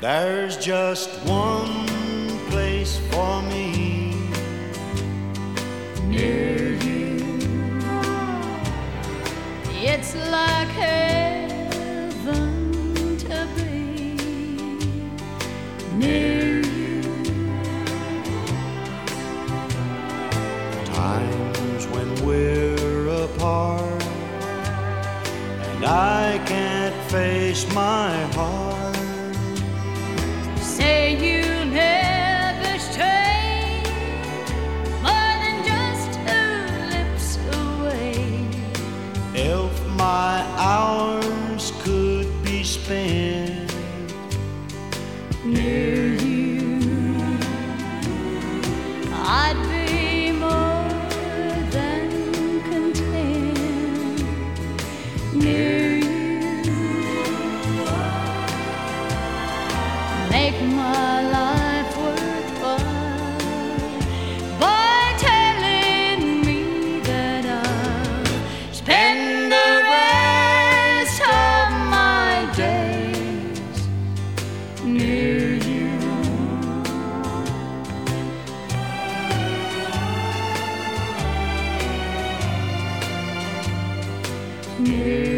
There's just one place for me near you. It's like heaven to be near you. Times when we're apart and I can't face my heart. Say you'll never stray more than just 2 lips away. If my hours could be spent Near you, I'd be more than content. Near you, make my life worthwhile by telling me that I'll spend the rest of my days near you. Near